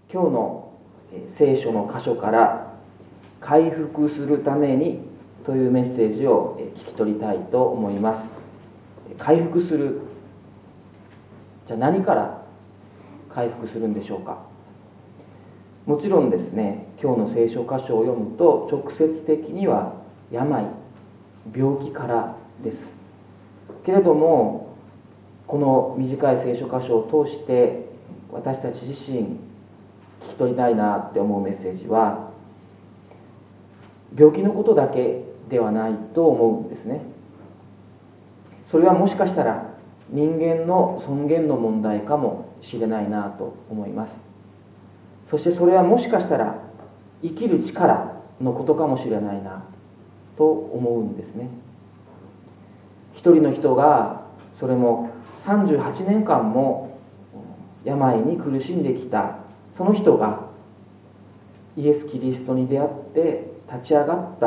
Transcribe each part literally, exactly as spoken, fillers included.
今日の聖書の箇所から回復するためにというメッセージを聞き取りたいと思います。回復する。じゃあ何から回復するんでしょうか。もちろんですね、今日の聖書箇所を読むと直接的には病、病気からです。けれども、この短い聖書箇所を通して私たち自身聞き取りたいなって思うメッセージは、病気のことだけではないと思うんですね。それはもしかしたら人間の尊厳の問題かもしれないなと思います。そしてそれはもしかしたら生きる力のことかもしれないなと思うんですね。一人の人が、それもさんじゅうはちねんかんも病に苦しんできたその人がイエス・キリストに出会って立ち上がった。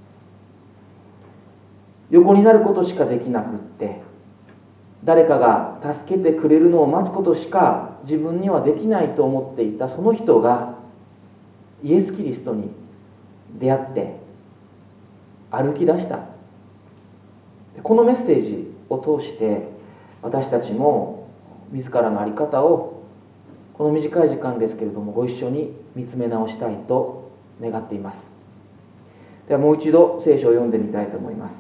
横になることしかできなくって、誰かが助けてくれるのを待つことしか自分にはできないと思っていたその人がイエス・キリストに出会って歩き出した。このメッセージを通して私たちも自らの在り方をこの短い時間ですけれどもご一緒に見つめ直したいと願っています。ではもう一度聖書を読んでみたいと思います。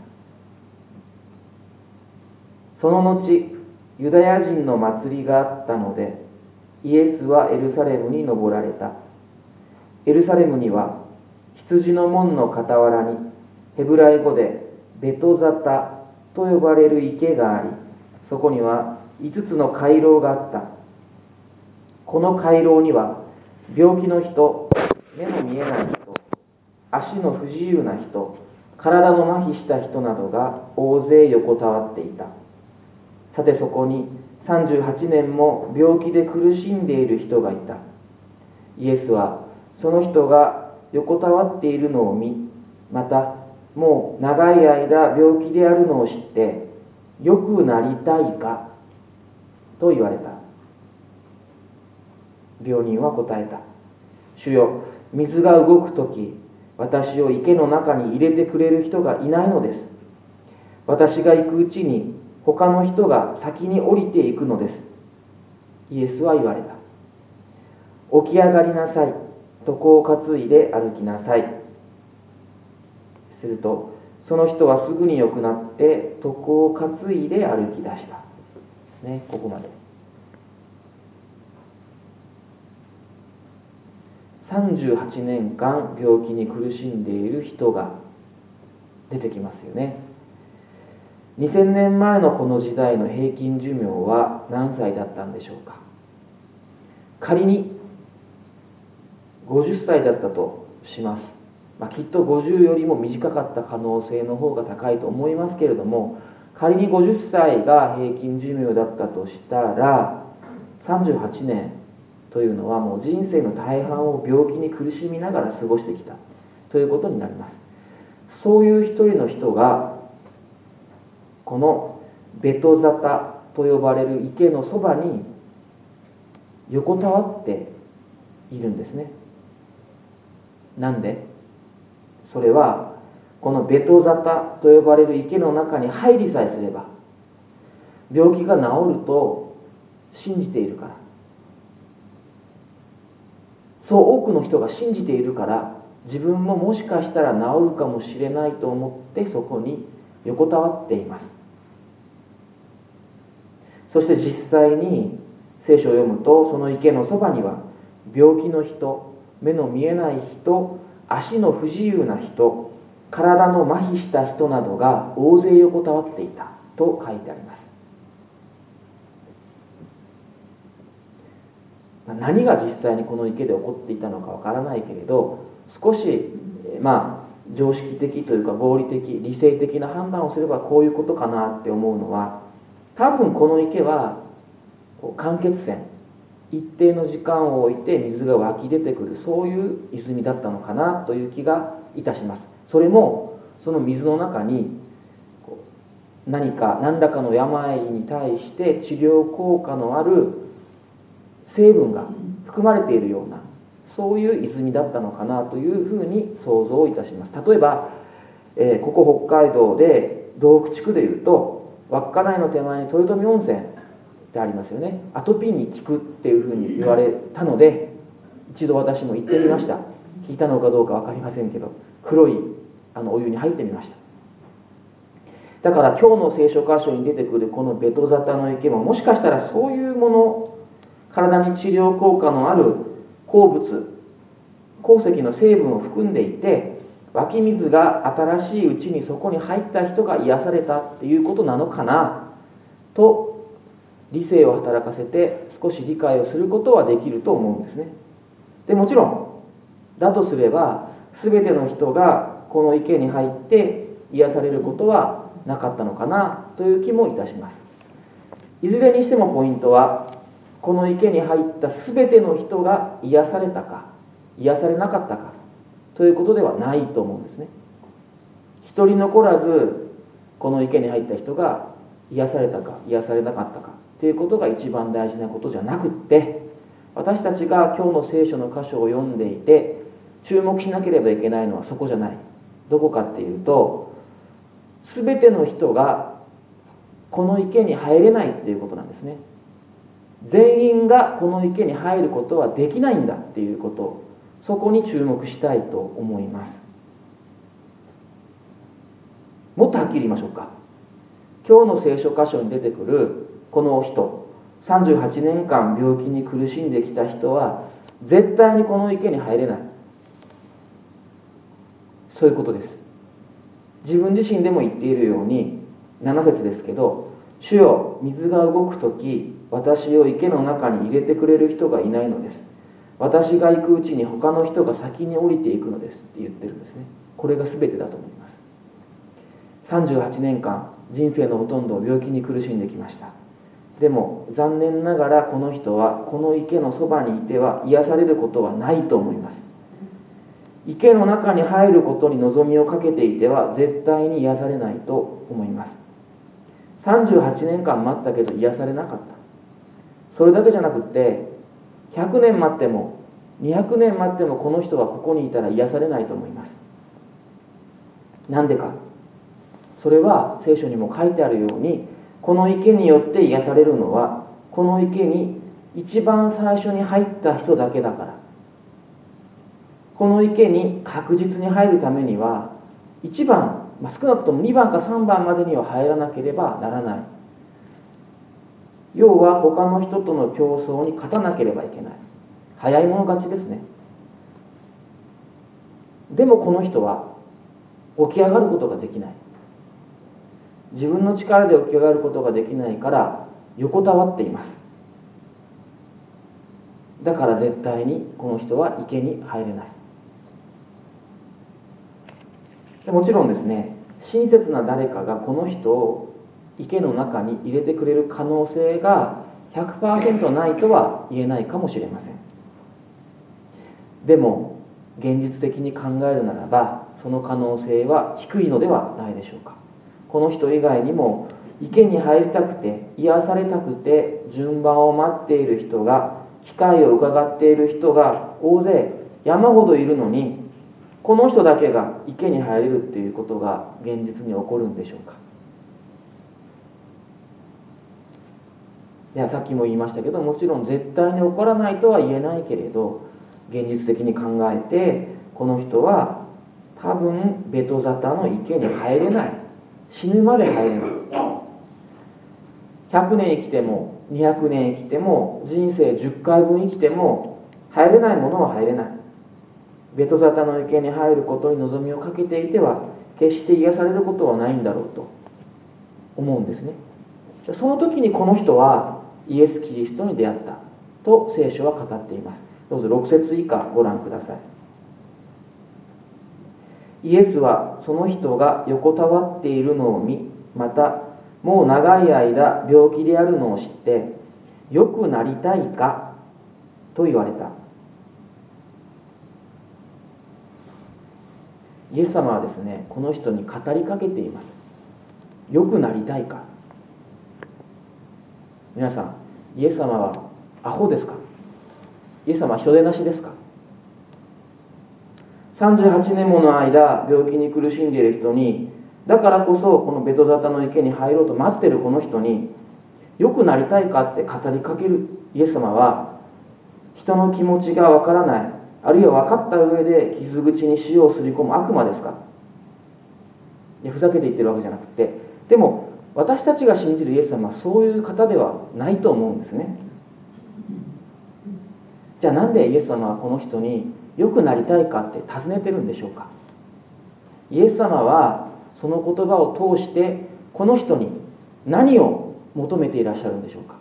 その後ユダヤ人の祭りがあったのでイエスはエルサレムに登られた。エルサレムには羊の門の傍らにヘブライ語でベトザタと呼ばれる池があり、そこにはいつつの回廊があった。この回廊には病気の人、目の見えない人、足の不自由な人、体の麻痺した人などが大勢横たわっていた。さてそこにさんじゅうはちねんも病気で苦しんでいる人がいた。イエスはその人が横たわっているのを見、またもう長い間病気であるのを知って、よくなりたいかと言われた。病人は答えた。主よ、水が動くとき、私を池の中に入れてくれる人がいないのです。私が行くうちに他の人が先に降りていくのです。イエスは言われた。起き上がりなさい。床を担いで歩きなさい。するとその人はすぐに良くなって床を担いで歩き出した。ね、ここまで。さんじゅうはちねんかん病気に苦しんでいる人が出てきますよね。にせんねんまえのこの時代の平均寿命は何歳だったんでしょうか。仮にごじゅっさいだったとします。まあ、きっとごじゅうよりも短かった可能性の方が高いと思いますけれども、仮にごじゅっさいが平均寿命だったとしたら、さんじゅうはちねんというのはもう人生の大半を病気に苦しみながら過ごしてきたということになります。そういう一人の人がこのベトザタと呼ばれる池のそばに横たわっているんですね。なんで？それはこのベトザタと呼ばれる池の中に入りさえすれば病気が治ると信じているから。そう多くの人が信じているから、自分ももしかしたら治るかもしれないと思ってそこに横たわっています。そして実際に聖書を読むと、その池のそばには病気の人、目の見えない人、足の不自由な人、体の麻痺した人などが大勢横たわっていたと書いてあります。何が実際にこの池で起こっていたのかわからないけれど、少しまあ常識的というか合理的、理性的な判断をすればこういうことかなって思うのは、多分この池は間欠泉、一定の時間を置いて水が湧き出てくる、そういう泉だったのかなという気がいたします。それもその水の中に何か何らかの病に対して治療効果のある成分が含まれているような、そういう泉だったのかなというふうに想像いたします。例えば、えー、ここ北海道で道北地区でいうと、稚内の手前に豊富温泉ってありますよね。アトピーに効くっていうふうに言われたので、一度私も行ってみました。聞いたのかどうか分かりませんけど、黒いあのお湯に入ってみました。だから今日の聖書箇所に出てくるこのベトザタの池も、もしかしたらそういうもの、体に治療効果のある鉱物、鉱石の成分を含んでいて、湧き水が新しいうちにそこに入った人が癒されたっていうことなのかなと、理性を働かせて少し理解をすることはできると思うんですね。でもちろんだとすれば、全ての人がこの池に入って癒されることはなかったのかなという気もいたします。いずれにしてもポイントは、この池に入った全ての人が癒されたか癒されなかったかということではないと思うんですね。一人残らずこの池に入った人が癒されたか癒されなかったかということが一番大事なことじゃなくって、私たちが今日の聖書の箇所を読んでいて注目しなければいけないのはそこじゃない。どこかっていうと、全ての人がこの池に入れないっていうことなんですね。全員がこの池に入ることはできないんだっていうこと、そこに注目したいと思います。もっとはっきり言いましょうか。今日の聖書箇所に出てくるこの人、さんじゅうはちねんかん病気に苦しんできた人は絶対にこの池に入れない、そういうことです。自分自身でも言っているように、なな節ですけど、主よ、水が動くとき私を池の中に入れてくれる人がいないのです。私が行くうちに他の人が先に降りていくのですって言ってるんですね。これが全てだと思います。さんじゅうはちねんかん人生のほとんどを病気に苦しんできました。でも残念ながらこの人はこの池のそばにいては癒されることはないと思います。池の中に入ることに望みをかけていては絶対に癒されないと思います。さんじゅうはちねんかん待ったけど癒されなかった。それだけじゃなくってひゃくねん待ってもにひゃくねん待ってもこの人はここにいたら癒されないと思います。なんでか。それは聖書にも書いてあるように、この池によって癒されるのはこの池に一番最初に入った人だけだから。この池に確実に入るためにはいちばん、まあ、少なくともにばんかさんばんまでには入らなければならない。要は他の人との競争に勝たなければいけない。早い者勝ちですね。でもこの人は起き上がることができない。自分の力で起き上がることができないから横たわっています。だから絶対にこの人は池に入れない。もちろんですね、親切な誰かがこの人を池の中に入れてくれる可能性が ひゃくパーセント ないとは言えないかもしれません。でも現実的に考えるならばその可能性は低いのではないでしょうか。この人以外にも池に入りたくて癒されたくて順番を待っている人が、機会を伺っている人が大勢山ほどいるのに、この人だけが池に入れるっていうことが現実に起こるんでしょうか。いや、さっきも言いましたけど、もちろん絶対に起こらないとは言えないけれど、現実的に考えてこの人は多分ベトザタの池に入れない。死ぬまで入れない。ひゃくねん生きてもにひゃくねん生きても人生じゅっかいぶん生きても入れないものは入れない。ベトザタの池に入ることに望みをかけていては決して癒されることはないんだろうと思うんですね。その時にこの人はイエス・キリストに出会ったと聖書は語っています。どうぞろく節以下ご覧ください。イエスはその人が横たわっているのを見、またもう長い間病気であるのを知って、良くなりたいかと言われた。イエス様はですね、この人に語りかけています。良くなりたいか。皆さん、イエス様はアホですか？ イエス様は人手なしですか？さんじゅうはちねんもの間病気に苦しんでいる人に、だからこそこのベトザタの池に入ろうと待っているこの人に良くなりたいかって語りかけるイエス様は、人の気持ちがわからない、あるいは分かった上で傷口に塩をすり込む悪魔ですか？いや、ふざけて言ってるわけじゃなくて、でも私たちが信じるイエス様はそういう方ではないと思うんですね。じゃあなんでイエス様はこの人に良くなりたいかって尋ねてるんでしょうか？イエス様はその言葉を通してこの人に何を求めていらっしゃるんでしょうか？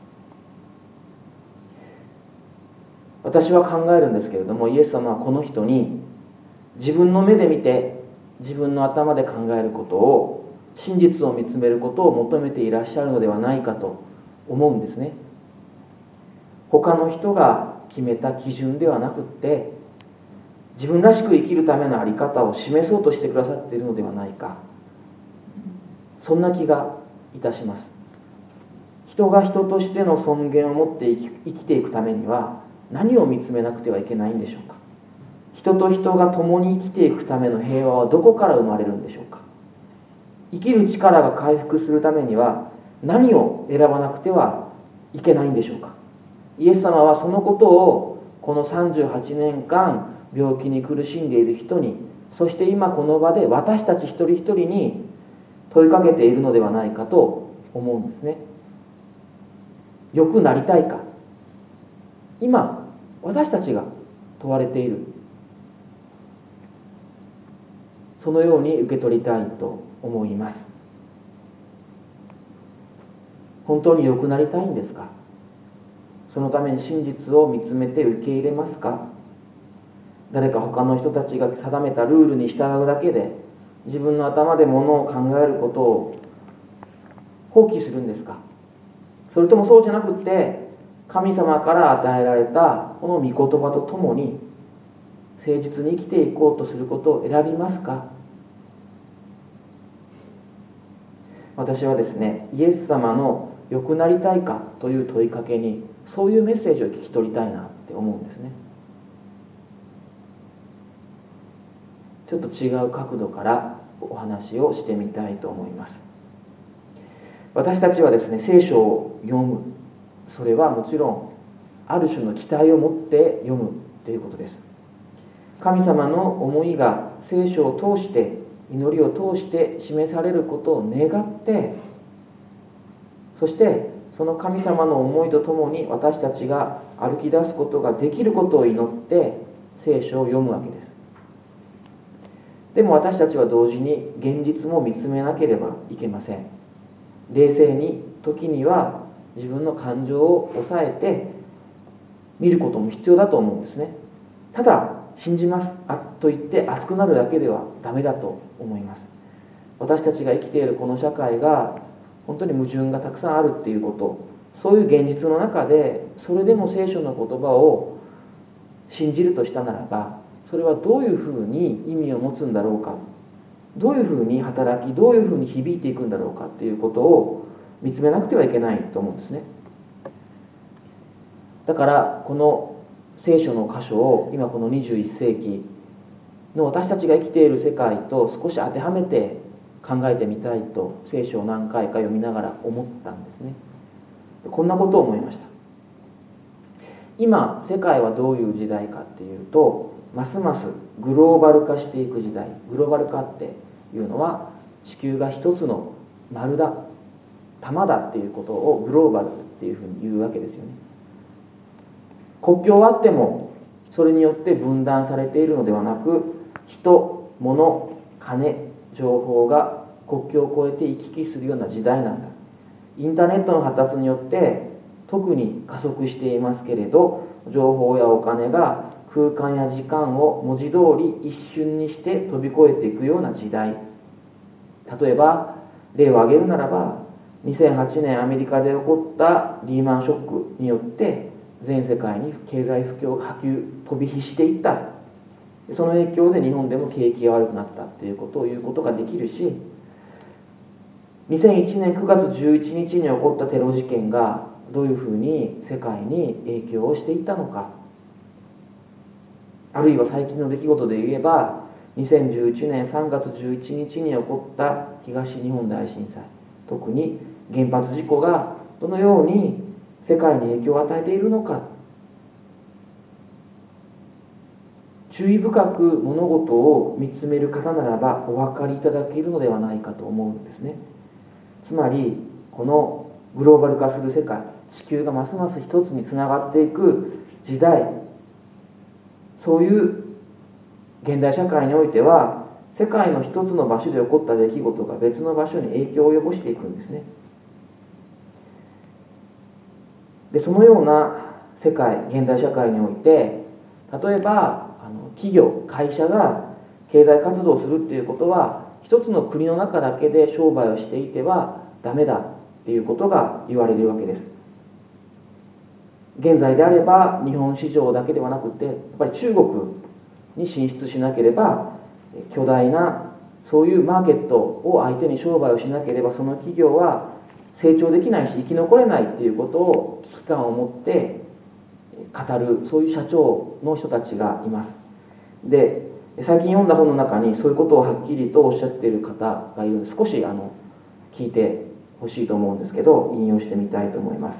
私は考えるんですけれども、イエス様はこの人に自分の目で見て自分の頭で考えることを、真実を見つめることを求めていらっしゃるのではないかと思うんですね。他の人が決めた基準ではなくって、自分らしく生きるための在り方を示そうとしてくださっているのではないか、そんな気がいたします。人が人としての尊厳を持って生き、生きていくためには何を見つめなくてはいけないんでしょうか？人と人が共に生きていくための平和はどこから生まれるんでしょうか？生きる力が回復するためには何を選ばなくてはいけないんでしょうか？イエス様はそのことをこのさんじゅうはちねんかん病気に苦しんでいる人に、そして今この場で私たち一人一人に問いかけているのではないかと思うんですね。良くなりたいか、今私たちが問われている、そのように受け取りたいと思います。本当に良くなりたいんですか？そのために真実を見つめて受け入れますか？誰か他の人たちが定めたルールに従うだけで自分の頭でものを考えることを放棄するんですか？それともそうじゃなくって神様から与えられたこの御言葉とともに誠実に生きていこうとすることを選びますか？私はですね、イエス様の良くなりたいかという問いかけにそういうメッセージを聞き取りたいなって思うんですね。ちょっと違う角度からお話をしてみたいと思います。私たちはですね、聖書を読む、それはもちろんある種の期待を持って読むということです。神様の思いが聖書を通して、祈りを通して示されることを願って、そしてその神様の思いとともに私たちが歩き出すことができることを祈って聖書を読むわけです。でも私たちは同時に現実も見つめなければいけません。冷静に時には自分の感情を抑えて見ることも必要だと思うんですね。ただ信じますあと言って熱くなるだけではダメだと思います。私たちが生きているこの社会が本当に矛盾がたくさんあるっていうこと、そういう現実の中でそれでも聖書の言葉を信じるとしたならば、それはどういうふうに意味を持つんだろうか、どういうふうに働き、どういうふうに響いていくんだろうかっていうことを見つめなくてはいけないと思うんですね。だからこの聖書の箇所を今このにじゅういっせいきの私たちが生きている世界と少し当てはめて考えてみたいと聖書を何回か読みながら思ったんですね。こんなことを思いました。今世界はどういう時代かっていうと、ますますグローバル化していく時代。グローバル化っていうのは地球が一つの丸だ、玉だっていうことをグローバルっていうふうに言うわけですよね。国境はあってもそれによって分断されているのではなく、人、物、金、情報が国境を越えて行き来するような時代なんだ。インターネットの発達によって特に加速していますけれど、情報やお金が空間や時間を文字通り一瞬にして飛び越えていくような時代。例えば例を挙げるならば、にせんはちねんアメリカで起こったリーマンショックによって全世界に経済不況波及飛び火していった。その影響で日本でも景気が悪くなったということを言うことができるし、にせんいちねんくがつじゅういちにちに起こったテロ事件がどういうふうに世界に影響をしていったのか、 あるいは最近の出来事で言えばにせんじゅういちねんさんがつじゅういちにちに起こった東日本大震災、特に原発事故がどのように世界に影響を与えているのか、注意深く物事を見つめる方ならばお分かりいただけるのではないかと思うんですね。つまりこのグローバル化する世界、地球がますます一つにつながっていく時代、そういう現代社会においては世界の一つの場所で起こった出来事が別の場所に影響を及ぼしていくんですね。でそのような世界、現代社会において、例えばあの企業、会社が経済活動をするっていうことは一つの国の中だけで商売をしていてはダメだっていうことが言われるわけです。現在であれば日本市場だけではなくてやっぱり中国に進出しなければ、巨大なそういうマーケットを相手に商売をしなければその企業は成長できないし生き残れないっていうことを危機感を持って語る、そういう社長の人たちがいます。で最近読んだ本の中にそういうことをはっきりとおっしゃっている方がいるので、少しあの聞いてほしいと思うんですけど、引用してみたいと思います。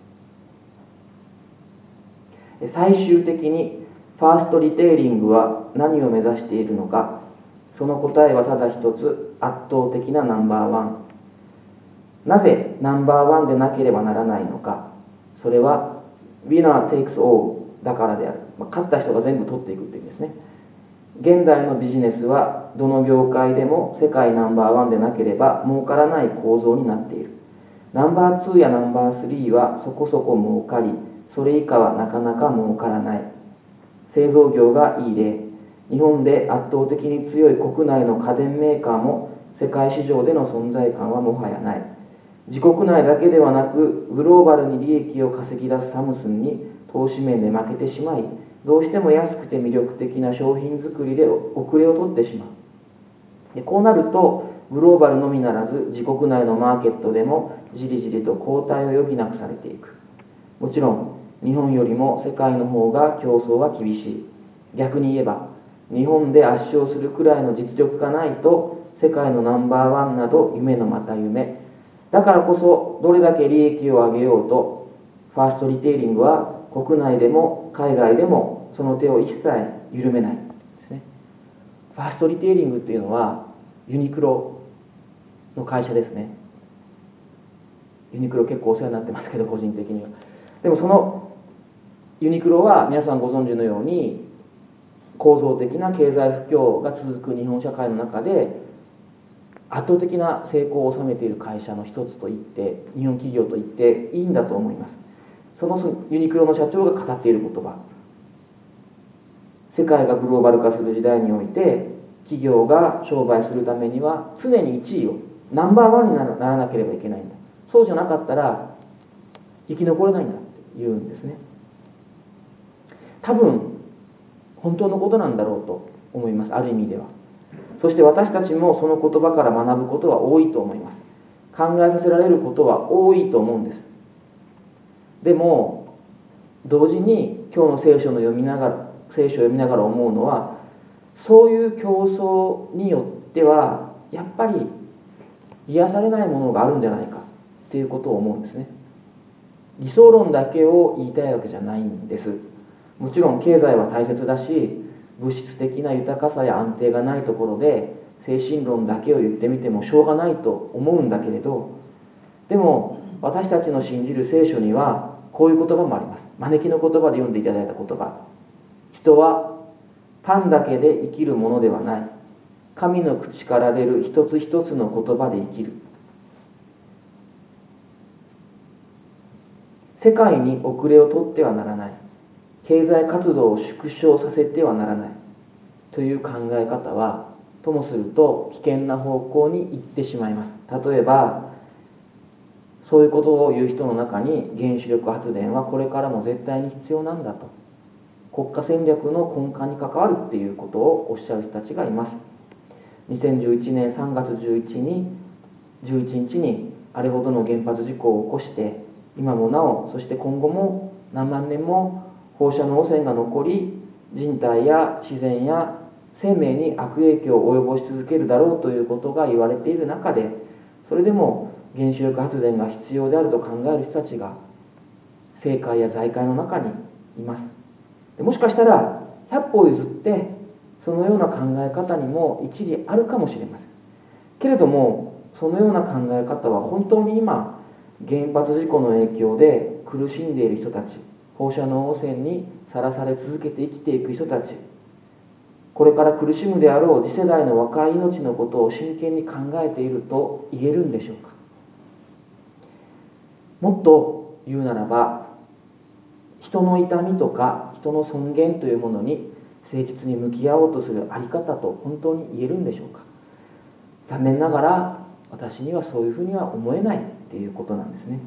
最終的にファーストリテイリングは何を目指しているのか、その答えはただ一つ、圧倒的なナンバーワン。なぜナンバーワンでなければならないのか、それは Winner takes all だからである。勝った人が全部取っていくっていうんですね。現代のビジネスはどの業界でも世界ナンバーワンでなければ儲からない構造になっている。ナンバーツーやナンバースリーはそこそこ儲かり、それ以下はなかなか儲からない。製造業がいい例。日本で圧倒的に強い国内の家電メーカーも世界市場での存在感はもはやない。自国内だけではなくグローバルに利益を稼ぎ出すサムスンに投資面で負けてしまい、どうしても安くて魅力的な商品作りで遅れを取ってしまう。でこうなるとグローバルのみならず自国内のマーケットでもじりじりと後退を余儀なくされていく。もちろん日本よりも世界の方が競争は厳しい。逆に言えば日本で圧勝するくらいの実力がないと世界のナンバーワンなど夢のまた夢。だからこそどれだけ利益を上げようとファーストリテイリングは国内でも海外でもその手を一切緩めないですね。ファーストリテイリングっていうのはユニクロの会社ですね。ユニクロ結構お世話になってますけど個人的には。でもそのユニクロは皆さんご存知のように構造的な経済不況が続く日本社会の中で圧倒的な成功を収めている会社の一つと言って日本企業と言っていいんだと思います。そのユニクロの社長が語っている言葉、世界がグローバル化する時代において企業が商売するためには常にいちいをナンバーワンにならなければいけないんだ、そうじゃなかったら生き残れないんだって言うんですね。多分本当のことなんだろうと思います、ある意味では。そして私たちもその言葉から学ぶことは多いと思います。考えさせられることは多いと思うんです。でも同時に今日の聖書の読みながら聖書を読みながら思うのは、そういう競争によってはやっぱり癒されないものがあるんじゃないかっていうことを思うんですね。理想論だけを言いたいわけじゃないんです。もちろん経済は大切だし、物質的な豊かさや安定がないところで精神論だけを言ってみてもしょうがないと思うんだけれど、でも私たちの信じる聖書にはこういう言葉もあります。招きの言葉で読んでいただいた言葉、人はパンだけで生きるものではない、神の口から出る一つ一つの言葉で生きる。世界に遅れを取ってはならない、経済活動を縮小させてはならないという考え方はともすると危険な方向に行ってしまいます。例えばそういうことを言う人の中に原子力発電はこれからも絶対に必要なんだと、国家戦略の根幹に関わるっていうことをおっしゃる人たちがいます。にせんじゅういちねんさんがつじゅういちにちにあれほどの原発事故を起こして今もなお、そして今後も何万年も放射能汚染が残り人体や自然や生命に悪影響を及ぼし続けるだろうということが言われている中で、それでも原子力発電が必要であると考える人たちが政界や財界の中にいます。でもしかしたらひゃっぽ譲ってそのような考え方にも一理あるかもしれませんけれども、そのような考え方は本当に今原発事故の影響で苦しんでいる人たち、放射能汚染にさらされ続けて生きていく人たち、これから苦しむであろう次世代の若い命のことを真剣に考えていると言えるんでしょうか。もっと言うならば、人の痛みとか人の尊厳というものに誠実に向き合おうとするあり方と本当に言えるんでしょうか。残念ながら私にはそういうふうには思えないっていうことなんですね。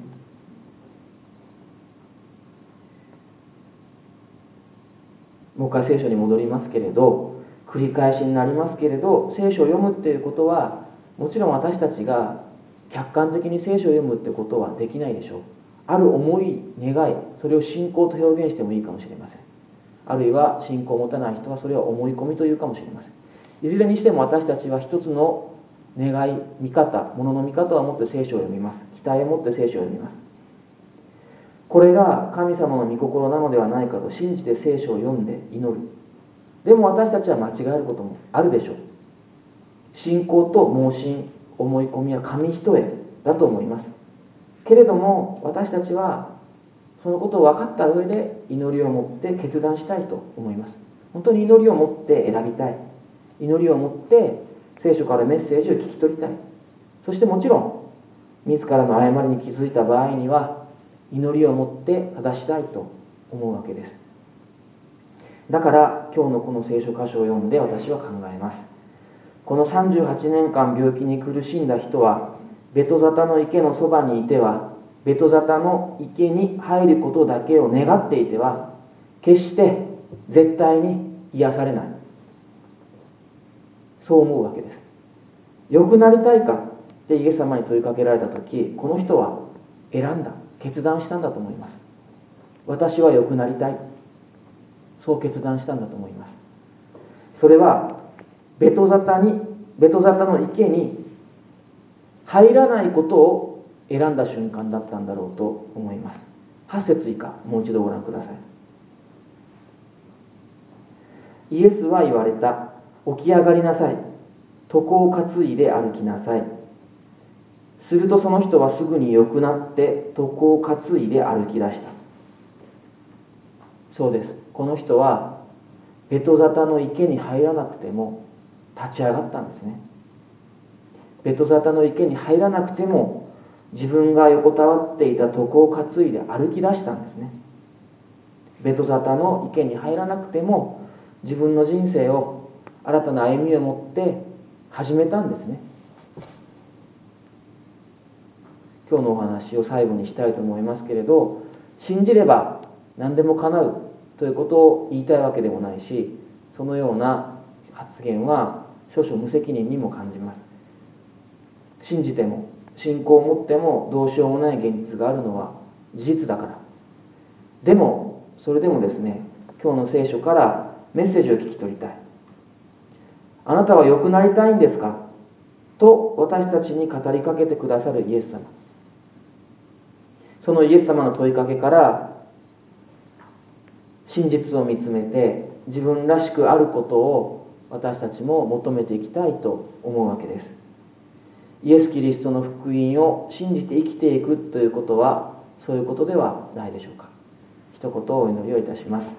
もう一回聖書に戻りますけれど、繰り返しになりますけれど、聖書を読むっていうことはもちろん私たちが客観的に聖書を読むってことはできないでしょう。ある思い、願い、それを信仰と表現してもいいかもしれません。あるいは信仰を持たない人はそれは思い込みというかもしれません。いずれにしても私たちは一つの願い、見方、ものの見方を持って聖書を読みます。期待を持って聖書を読みます。これが神様の御心なのではないかと信じて聖書を読んで祈る。でも私たちは間違えることもあるでしょう。信仰と盲信、思い込みは紙一重だと思います。けれども私たちはそのことを分かった上で祈りを持って決断したいと思います。本当に祈りを持って選びたい。祈りを持って聖書からメッセージを聞き取りたい。そしてもちろん自らの誤りに気づいた場合には祈りを持って正したいと思うわけです。だから今日のこの聖書箇所を読んで私は考えます。このさんじゅうはちねんかん病気に苦しんだ人はベトザタの池のそばにいてはベトザタの池に入ることだけを願っていては決して絶対に癒されない、そう思うわけです。良くなりたいかってイエス様に問いかけられた時、この人は選んだ、決断したんだと思います。私は良くなりたい、そう決断したんだと思います。それはベトザタにベトザタの池に入らないことを選んだ瞬間だったんだろうと思います。はち節以下、もう一度ご覧ください。イエスは言われた。起き上がりなさい。床を担いで歩きなさい。するとその人はすぐに良くなって床を担いで歩き出した。そうです。この人はベトザタの池に入らなくても立ち上がったんですね。ベトザタの池に入らなくても自分が横たわっていた床を担いで歩き出したんですね。ベトザタの池に入らなくても自分の人生を新たな歩みを持って始めたんですね。今日のお話を最後にしたいと思いますけれど、信じれば何でも叶うということを言いたいわけでもないし、そのような発言は少々無責任にも感じます。信じても信仰を持ってもどうしようもない現実があるのは事実だから。でもそれでもですね、今日の聖書からメッセージを聞き取りたい。あなたは良くなりたいんですかと私たちに語りかけてくださるイエス様。そのイエス様の問いかけから真実を見つめて自分らしくあることを私たちも求めていきたいと思うわけです。イエス・キリストの福音を信じて生きていくということはそういうことではないでしょうか。一言お祈りをいたします。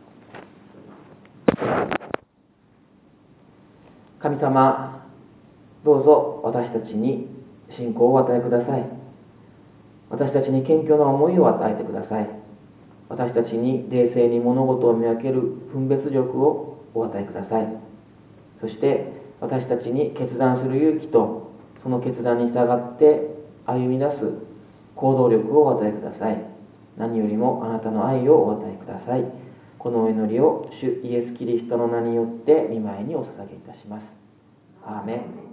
神様、どうぞ私たちに信仰をお与えください。私たちに謙虚な思いを与えてください。私たちに冷静に物事を見分ける分別力をお与えください。そして私たちに決断する勇気とその決断に従って歩み出す行動力をお与えください。何よりもあなたの愛をお与えください。このお祈りを主イエス・キリストの名によって御前にお捧げいたします。アーメン。